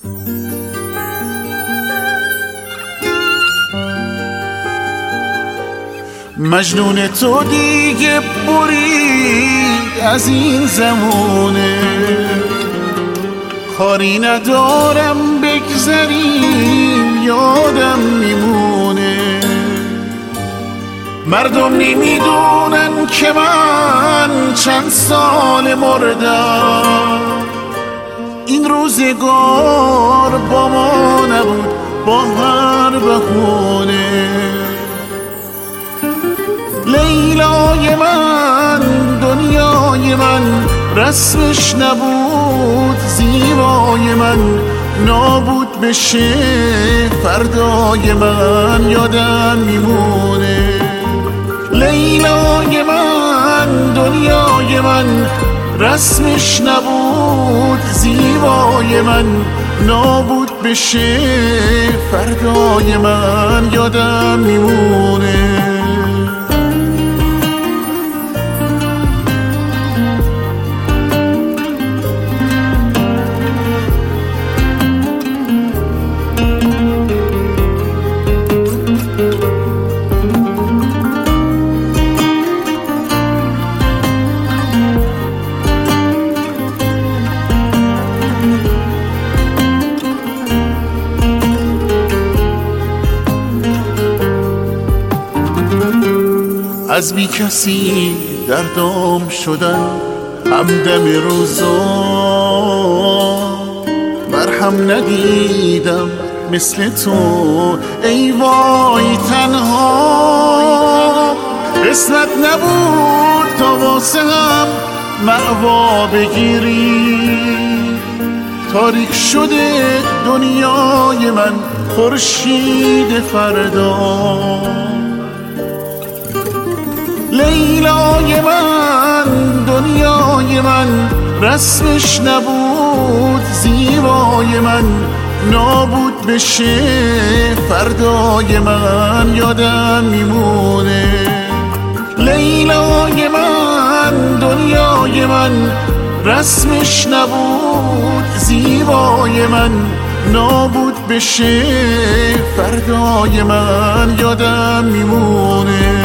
مجنون تو دیگه برید از این زمونه، کاری ندارم بگذریم یادم میمونه. مردم نمیدونن که من چند سال مردم، این روزگار با ما نبود با هر بهونه. لیلای من دنیای من رسمش نبود، زیبای من نابود بشه فردای من یادم میمونه. لیلای من دنیای من رسمش نبود، زیبای من نابود بشه فردای من یادم میمونه. از بی کسی دردام شدن همدم روزا، مرهم ندیدم مثل تو ای وای تنها. قسمت نبود تا واسه هم مأوا بگیری، تاریک شده دنیای من خورشید فردا. لیلای من دنیای من رسمش نبود، زیبای من نابود بشه فردای من یادم میمونه. لیلای من دنیای من رسمش نبود، زیبای من نابود بشه فردای من یادم میمونه.